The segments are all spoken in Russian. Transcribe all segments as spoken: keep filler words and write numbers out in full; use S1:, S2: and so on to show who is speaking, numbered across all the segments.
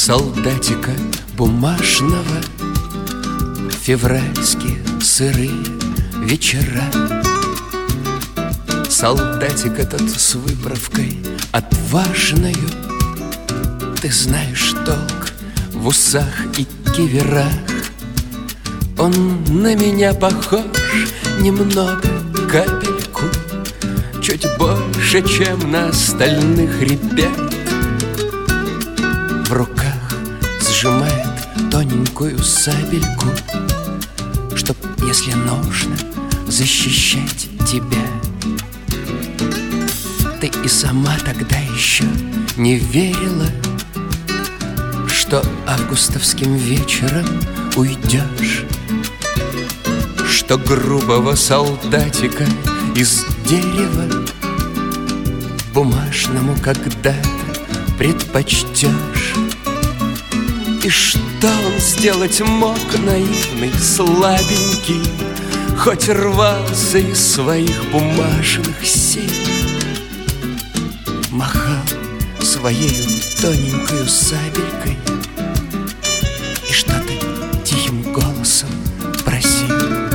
S1: солдатика бумажного, февральские сырые вечера. Солдатик этот с выправкой отважною, ты знаешь толк в усах и киверах. Он на меня похож немного, капельку, чуть больше, чем на остальных ребят. В руках сжимает тоненькую сабельку, чтоб, если нужно, защищать тебя. Ты и сама тогда еще не верила, что августовским вечером уйдешь, что грубого солдатика из дерева бумажному когда-то предпочтешь. И что он сделать мог, наивный, слабенький, хоть рвался из своих бумажных сил, махал своей тоненькою сабелькой и что-то тихим голосом просил.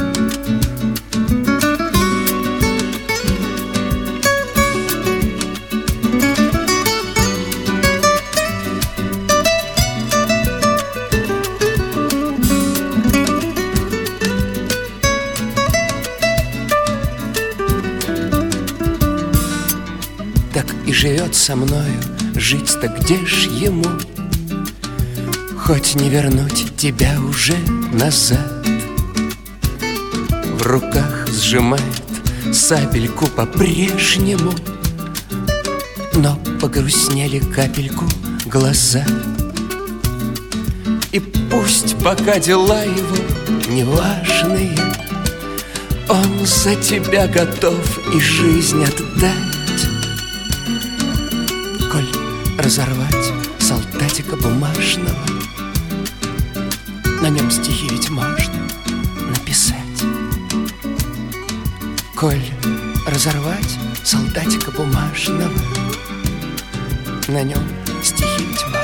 S1: Так и живет со мною, жить-то где ж ему, хоть не вернуть тебя уже назад. В руках сжимает сабельку по-прежнему, но погрустнели капельку глаза. И пусть пока дела его неважные, он за тебя готов и жизнь отдать. Коль разорвать солдатика бумажного, на нем стихи ведь можно написать. Коль разорвать солдатика бумажного, на нем стихи ведь можно